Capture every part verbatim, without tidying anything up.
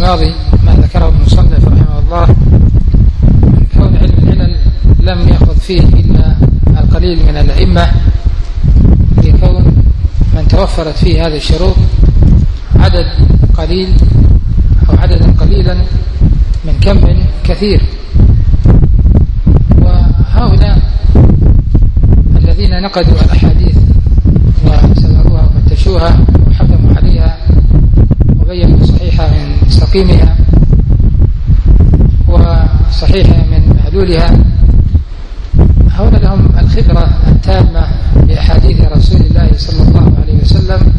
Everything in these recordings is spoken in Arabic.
الماضي ما ذكره المصنف رحمه الله كون علم العلل لم يأخذ فيه إلا القليل من الأئمة، لكون من توفرت فيه هذه الشروط عدد قليل أو عددا قليلا من كم كثير. وهؤلاء الذين نقدوا الأحاديث وسلروها وفتشوها وحكموا عليها وبينوا صحيحة من سقيمها وصحيحة من معلولها، هؤلاء لهم الخبرة التامة بأحاديث رسول الله صلى الله عليه وسلم.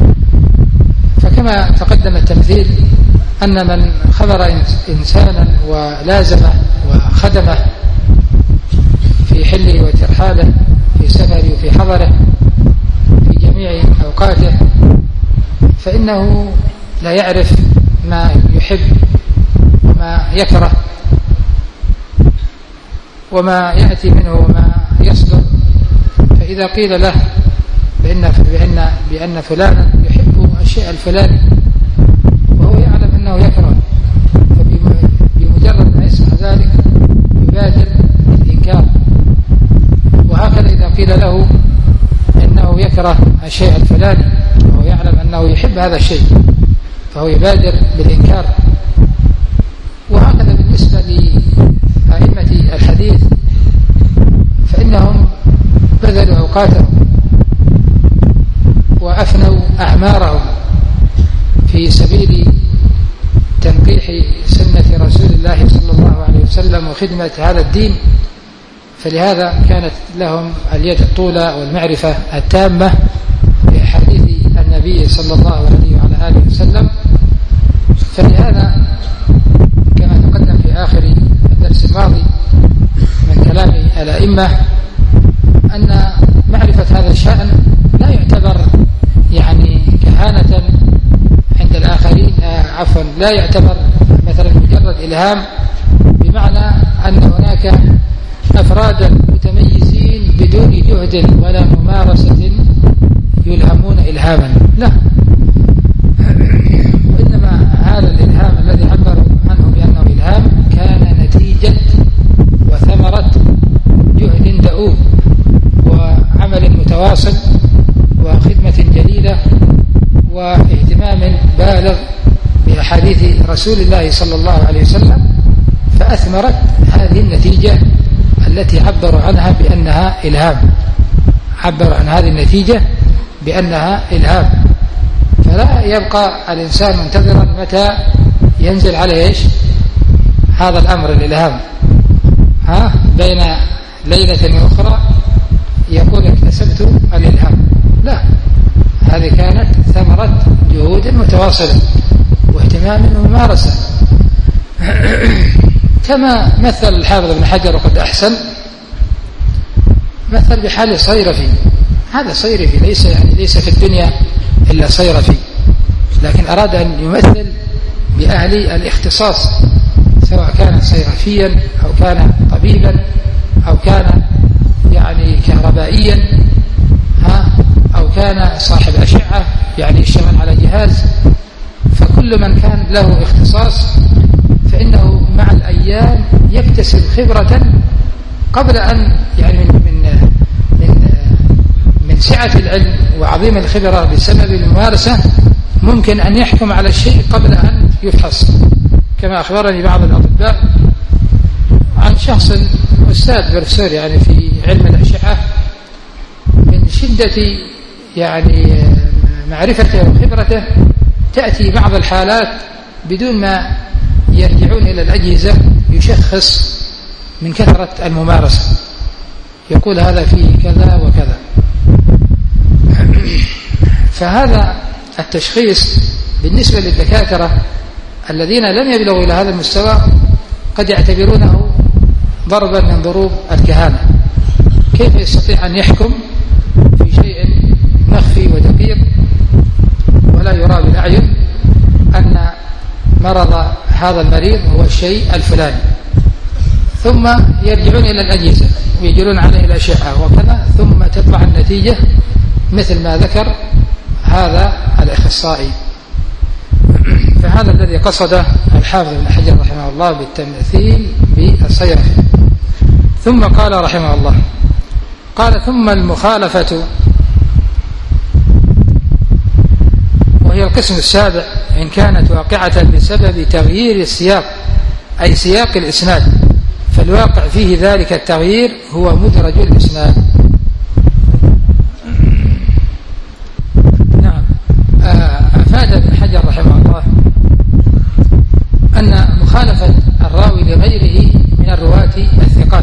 فكما تقدم التمثيل أن من خبر إنسانا ولازمه وخدمه في حله وترحاله، في سفره وفي حضره، في جميع أوقاته، فإنه لا يعرف ما يحب وما يكره وما يأتي منه وما يصدر. فإذا قيل له بأن, بأن, بأن فلانا يحب الشيء الفلاني وهو يعلم أنه يكره، فبمجرد ما يسمع ذلك يبادر بالإنكار. وهكذا إذا قيل له أنه يكره الشيء الفلاني وهو يعلم أنه يحب هذا الشيء فهو يبادر بالإنكار. وهكذا بالنسبة لأئمة الحديث فإنهم بذلوا أوقاتهم وأفنوا أعمارهم في سبيل تنقيح سنة رسول الله صلى الله عليه وسلم وخدمة هذا الدين، فلهذا كانت لهم اليد الطولى والمعرفة التامة بأحاديث النبي صلى الله عليه وعلى آله وسلم. فلهذا كما تقدم في آخر الدرس الماضي من كلام الأئمة أن معرفة هذا الشأن لا يعتبر يعني كهانة عند الآخرين، عفوا لا يعتبر مثلا مجرد إلهام، بمعنى أن هناك أفرادا متميزين بدون جهد ولا ممارسة يلهمون إلهاما، لا، وإنما هذا الإلهام الذي عبروا عنه بأنه إلهام كان نتيجة وثمرة جهد دؤوب وعمل متواصل وخدمة جليلة واهتمام بالغ بأحاديث رسول الله صلى الله عليه وسلم، فأثمرت هذه النتيجة التي عبروا عنها بأنها إلهام، عبروا عن هذه النتيجة بأنها إلهام. فلا يبقى الإنسان منتظرا متى ينزل عليه إيش هذا الأمر الإلهام، ها بين ليلة وأخرى يقول اكتسبت الإلهام، لا، هذه كانت ثمرة جهود متواصلة واهتمام وممارسة. كما مثل الحافظ ابن حجر وقد أحسن، مثل بحال صيرفي. هذا صيرفي ليس يعني ليس في الدنيا إلا صيرفي، لكن أراد أن يمثل بأهل الاختصاص، سواء كان صيرفيا أو كان طبيبا أو كان يعني كهربائيا، ها أو كان صاحب أشعة يعني يشتغل على جهاز. فكل من كان له اختصاص فإنه مع الأيام يكتسب خبرة قبل أن يعني من من من, من سعة العلم وعظيم الخبرة بسبب الممارسة ممكن أن يحكم على الشيء قبل أن يفحص. كما أخبرني بعض الأطباء عن شخص أستاذ بروفيسور يعني في علم الأشعة، من شدة يعني معرفته وخبرته تأتي بعض الحالات بدون ما يرجعون إلى الأجهزة يشخص من كثرة الممارسة، يقول هذا فيه كذا وكذا. فهذا التشخيص بالنسبة للدكاترة الذين لم يبلغوا إلى هذا المستوى قد يعتبرونه ضربا من ضروب الكهانة. كيف يستطيع أن يحكم في شيء مخفي ودقيق ولا يرى بالأعين أن مرض هذا المريض هو الشيء الفلاني، ثم يرجعون إلى الأجهزة ويجرون عليه الأشعة وكذا، ثم تطلع النتيجة مثل ما ذكر هذا الأخصائي. فهذا هذا الذي قصده الحافظ ابن حجر رحمه الله بالتمثيل بالصيرفي. ثم قال رحمه الله، قال ثم المخالفة وهي القسم السابع إن كانت واقعة بسبب تغيير السياق أي سياق الإسناد، فالواقع فيه ذلك التغيير هو مدرج الإسناد. نعم. أفاد ابن حجر رحمه الله أن مخالفة الراوي لغيره من الرواة الثقات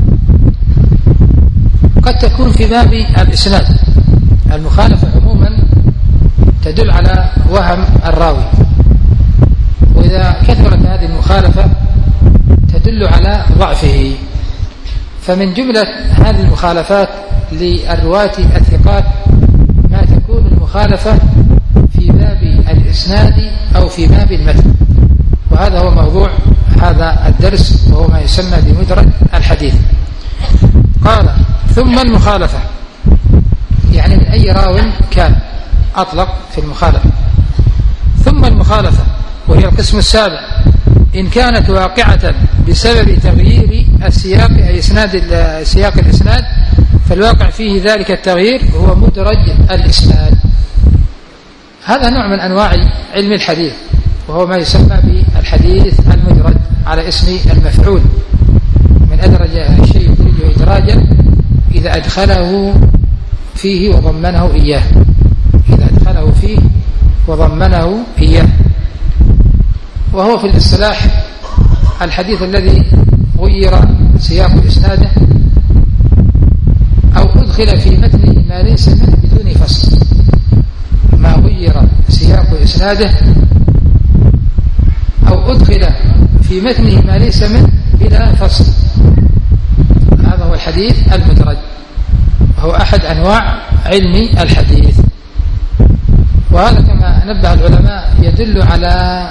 قد تكون في باب الإسناد. المخالفة عموما تدل على وهم الراوي، وإذا كثرت هذه المخالفة تدل على ضعفه. فمن جملة هذه المخالفات للرواة الثقات ما تكون المخالفة في باب الإسناد أو في باب المتن، وهذا هو موضوع هذا الدرس، وهو ما يسمى بمدرج الحديث. قال ثم المخالفة يعني من أي راو كان أطلق في المخالفة. ثم المخالفة وهي القسم السابع إن كانت واقعة بسبب تغيير السياق أي إسناد سياق الإسناد، فالواقع فيه ذلك التغيير هو مدرج الإسناد. هذا نوع من أنواع علم الحديث، وهو ما يسمى بالحديث المدرج على اسم المفعول. من أدرج الشيء يدرجه إدراجا إذا أدخله فيه وضمنه إياه، إذا أدخله فيه وضمنه إياه. وهو في الاصطلاح الحديث الذي غير سياق إسناده أو أدخل في متنه ما ليس منه بدون فصل، ما غير سياق إسناده أو أدخل في متنه ما ليس منه بلا فصل، هذا هو الحديث المدرج، وهو أحد أنواع علم الحديث. وهذا كما نبه العلماء يدل على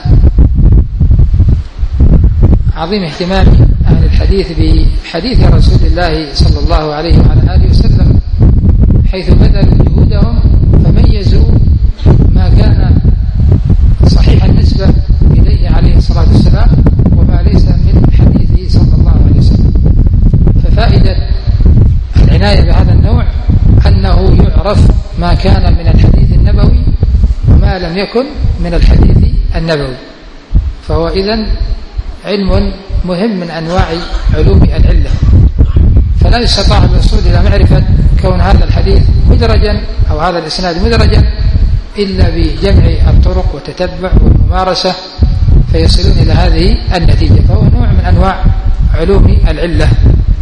عظيم اهتمام أهل الحديث بحديث رسول الله صلى الله عليه وعلى آله وسلم، حيث بذلوا جهودهم فميزوا ما كان صحيح النسبة إليه عليه الصلاة والسلام وما ليس من حديثه صلى الله عليه وسلم. ففائدة العناية بهذا النوع أنه يعرف ما كان من الحديث النبوي وما لم يكن من الحديث النبوي، فهو إذن علم مهم من أنواع علوم العلة. فلا يستطاع الوصول إلى معرفة كون هذا الحديث مدرجا أو هذا الإسناد مدرجا إلا بجمع الطرق وتتبع والممارسة فيصلون إلى هذه النتيجة، فهو نوع من أنواع علوم العلة.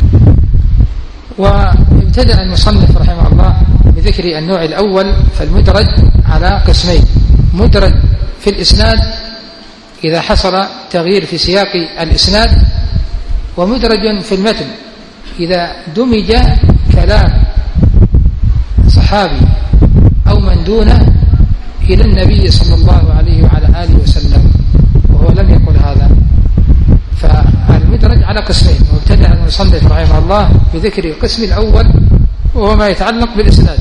وابتدأ المصنف رحمه الله بذكر النوع الأول، فالمدرج على قسمين: مدرج في الإسناد إذا حصل تغيير في سياق الإسناد، ومدرج في المتن إذا دمج كلام صحابي أو من دونه إلى النبي صلى الله عليه وعلى آله وسلم وهو لم يقل هذا. فالمدرج على قسمين، وابتدأ المصنف رحمه الله بذكر القسم الأول وهو ما يتعلق بالإسناد.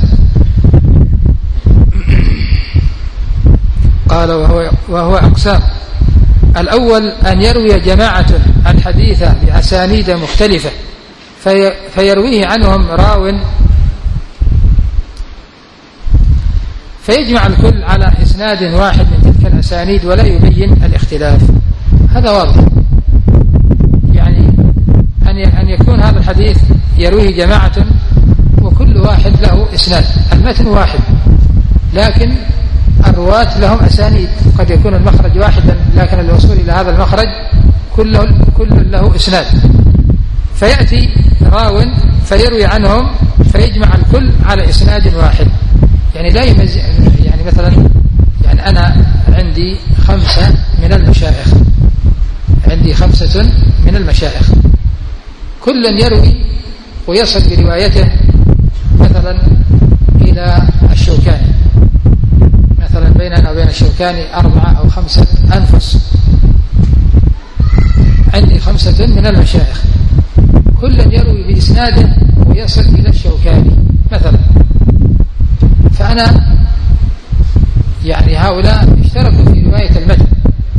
قال وهو, وهو أقسام: الأول أن يروي جماعة الحديث بأسانيد مختلفة في فيرويه عنهم راو فيجمع الكل على إسناد واحد من تلك الأسانيد ولا يبين الاختلاف. هذا واضح، يعني أن يكون هذا الحديث يرويه جماعة وكل واحد له إسناد، المتن واحد لكن الرواة لهم أسانيد، قد يكون المخرج واحدا لكن الوصول إلى هذا المخرج كله كل له إسناد. فيأتي راو فيروي عنهم فيجمع الكل على إسناد واحد، يعني لا يمز، يعني مثلا يعني أنا عندي خمسة من المشايخ، عندي خمسة من المشايخ كل يروي ويصل بروايته مثلا إلى الشوكاني، مثلا بيننا وبين الشوكاني أربعة أو خمسة أنفس، عندي خمسة من المشايخ كل يروي بإسناده ويصل إلى الشوكاني مثلا. فأنا يعني هؤلاء اشتركوا في رواية المتن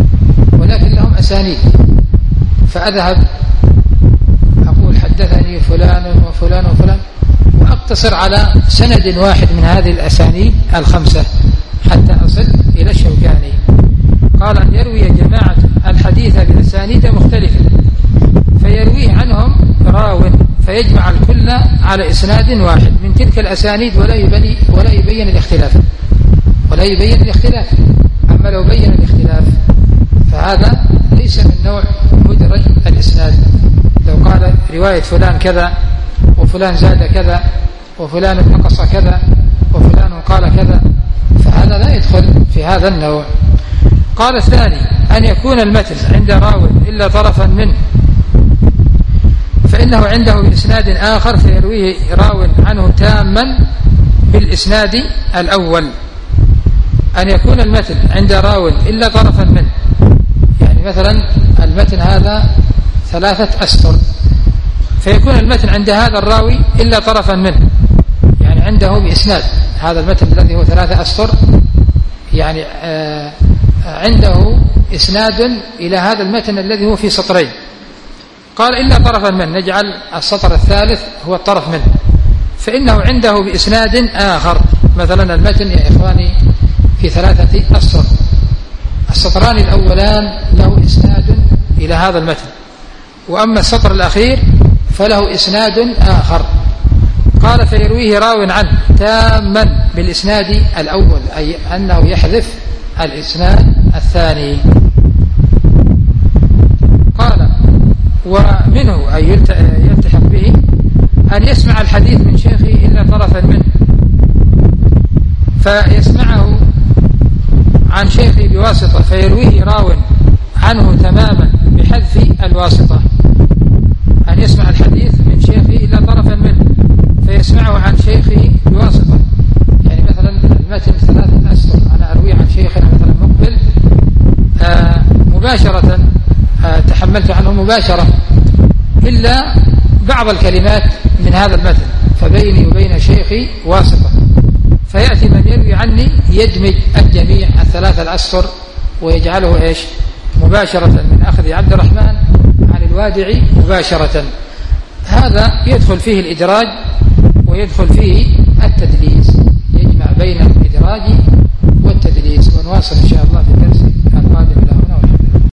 أسانيد، فأذهب أقول حدثني فلان وفلان وفلان وأقتصر على سند واحد من هذه الأسانيد الخمسة حتى أصل إلى الشوكاني. قال أن يروي جماعة الحديث بأسانيد مختلفة فيرويه عنهم راو فيجمع الكل على إسناد واحد من تلك الأسانيد ولا يبين, ولا يبين الاختلاف ولا يبين الاختلاف. أما لو بين الاختلاف فهذا ليس من نوع مدرج الإسناد. لو قال رواية فلان كذا وفلان زاد كذا وفلان نقص كذا وفلان قال كذا فهذا لا يدخل في هذا النوع. قال الثاني أن يكون المتن عند راو إلا طرفا منه فإنه عنده بإسناد آخر فيرويه راو عنه تاما بالإسناد الأول. أن يكون المتن عند راو إلا طرفا منه، يعني مثلا المتن هذا ثلاثة أسطر فيكون المتن عند هذا الراوي إلا طرفا منه، يعني عنده بإسناد هذا المتن الذي هو ثلاثة أسطر يعني آه عنده إسناد إلى هذا المتن الذي هو في سطرين. قال إلا طرفا منه، نجعل السطر الثالث هو الطرف منه، فإنه عنده بإسناد آخر. مثلا المتن يا إخواني في ثلاثة أسطر، السطران الأولان له إسناد إلى هذا المتن، وأما السطر الأخير فله إسناد آخر. قال فيرويه راو عنه تاما بالإسناد الأول، أي أنه يحذف الإسناد الثاني. قال ومنه أي يلتحق به أن يسمع الحديث من شيخه إلا طرفا منه فيسمعه عن شيخه بواسطة فيرويه راو عنه تماما بحذف الواسطة. أن يسمع الحديث من شيخه إلا طرفا منه فيسمعه عن شيخه بواسطة، يعني مثلا المتن ثلاثة أسطر أنا أروي عن شيخنا مثلا مقبل آه مباشرة آه تحملت عنه مباشرة إلا بعض الكلمات من هذا المتن فبيني وبين شيخي واسطة، فيأتي من يروي عني يدمج الجميع الثلاثة الأسطر ويجعله إيش مباشرة من أخذ عبد الرحمن عن الوادعي مباشرة. هذا يدخل فيه الإدراج ويدخل فيه التدليس، يجمع بين الإدراج والتدليس. ونواصل إن شاء الله.